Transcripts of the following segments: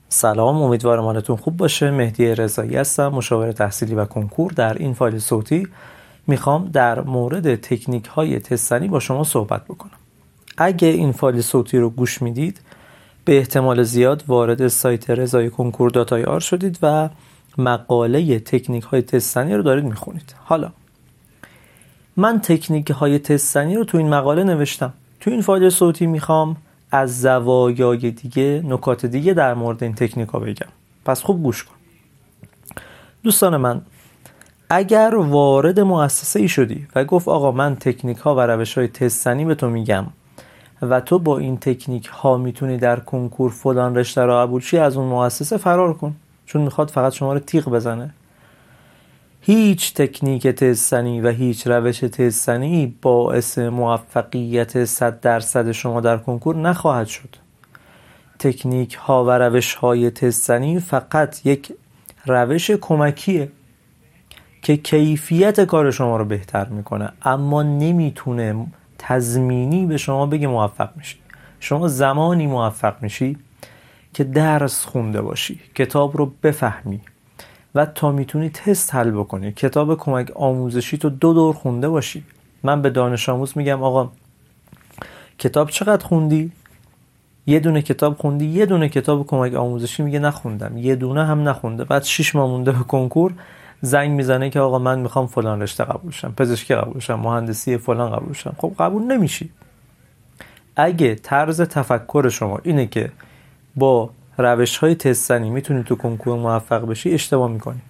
سلام، امیدوارم حالتون خوب باشه. مهدی رضایی هستم، مشاور تحصیلی و کنکور. در این فایل صوتی میخوام در مورد تکنیک های تستنی با شما صحبت بکنم. اگه این فایل صوتی رو گوش میدید به احتمال زیاد وارد سایت رضایی کنکور داتای آر شدید و مقاله تکنیک های تستنی رو دارید میخونید. حالا من تکنیک های تستنی رو تو این مقاله نوشتم. تو این فایل صوتی میخوام از زوایای دیگه، نکات دیگه در مورد این تکنیک ها بگم. پس خوب گوش کن. دوستان من، اگر وارد مؤسسه ای شدی و گفت آقا من تکنیک ها و روش های تستنی به تو میگم و تو با این تکنیک ها میتونی در کنکور فلان رشته را قبول شی، از اون مؤسسه فرار کن، چون میخواد فقط شما رو تیغ بزنه. هیچ تکنیک تستنی و هیچ روش تستنی باعث موفقیت 100% شما در کنکور نخواهد شد. تکنیک ها و روش های تستنی فقط یک روش کمکیه که کیفیت کار شما رو بهتر میکنه، اما نمیتونه تضمینی به شما بگه موفق میشی. شما زمانی موفق میشی که درس خونده باشی، کتاب رو بفهمی و تا میتونی تست حل بکنی. کتاب کمک آموزشی تو 2 دور خونده باشی. من به دانش آموز میگم آقا کتاب چقدر خوندی؟ یه دونه کتاب خوندی؟ یه دونه کتاب کمک آموزشی میگه نخوندم. یه دونه هم نخونده. بعد 6 ماه مونده به کنکور زنگ میزنه که آقا من میخوام فلان رشته قبول شم، پزشکی قبول شم، مهندسی فلان قبول شم. خب قبول نمیشی. اگه طرز تفکر شما اینه که با روش‌های تستنی میتونی تو کنکور موفق بشی، اشتباه میکنی.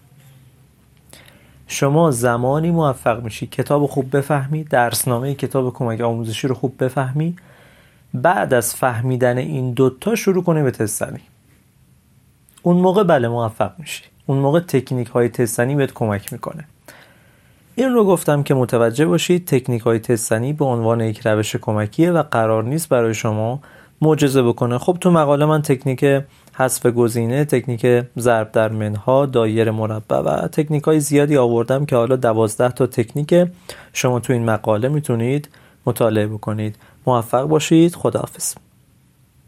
شما زمانی موفق میشی کتاب خوب بفهمی، درسنامه کتاب کمک آموزشی رو خوب بفهمی، بعد از فهمیدن این 2 شروع کنی به تستنی. اون موقع بله موفق میشی. اون موقع تکنیک های تستنی بهت کمک میکنه. این رو گفتم که متوجه باشید تکنیک های تستنی به عنوان یک روش کمکیه و قرار نیست برای شما معجزه بکنه. خب تو مقاله من تکنیک حذف گزینه، تکنیک ضرب در منها، دایره مربع و تکنیک های زیادی آوردم که حالا 12 تا تکنیک شما تو این مقاله میتونید مطالعه بکنید. موفق باشید. خداحافظ.